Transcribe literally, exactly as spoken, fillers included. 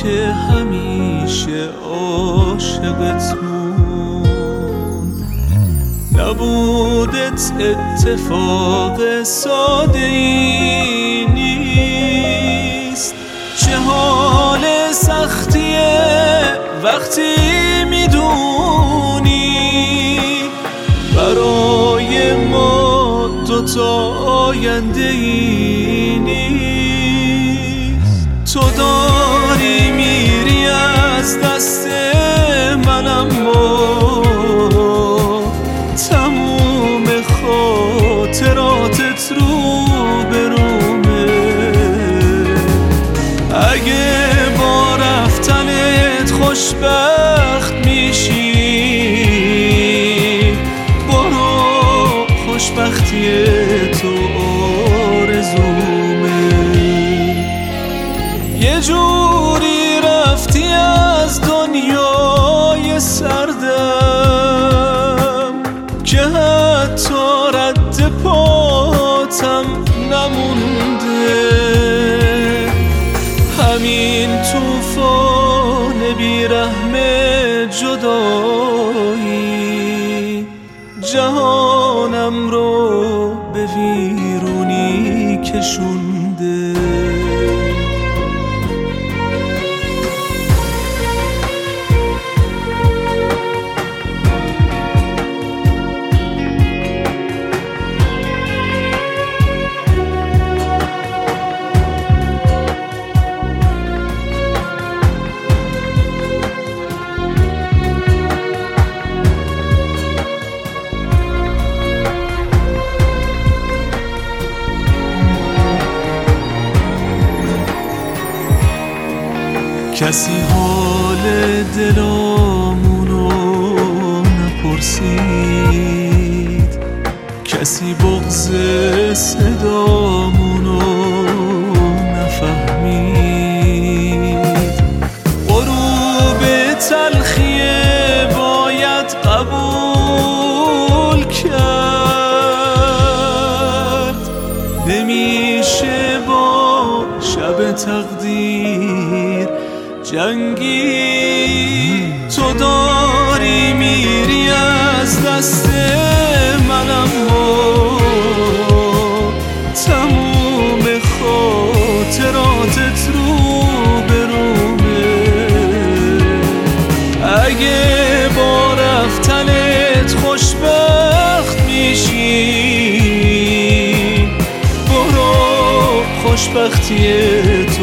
که همیشه عاشقت موند. نبودت اتفاق ساده ای نیست، چه حال سختیه وقتی میدونی برای ما دوتا آینده ای نیست. تو داری میری از دست من، اما تموم خاطراتت رو برومه. اگه با رفتنت خوشبخت میشی، برو، خوشبختی تو آرزومه. یه جوری رفتی از دنیای سردم که حتی رد پاتم نمونده. همین طوفان بیرحم جدایی جهانم رو به ویرونی کشونده. کسی حال دلامونو نپرسید، کسی بغض صدامونو نفهمید. غروب تلخیه باید قبول کرد، نمیشه با شب تقدیر جنگی. تو داری میری از دست من، اما تموم خاطراتت رو برومه. اگه با رفتنت خوشبخت میشی، برو، خوشبختی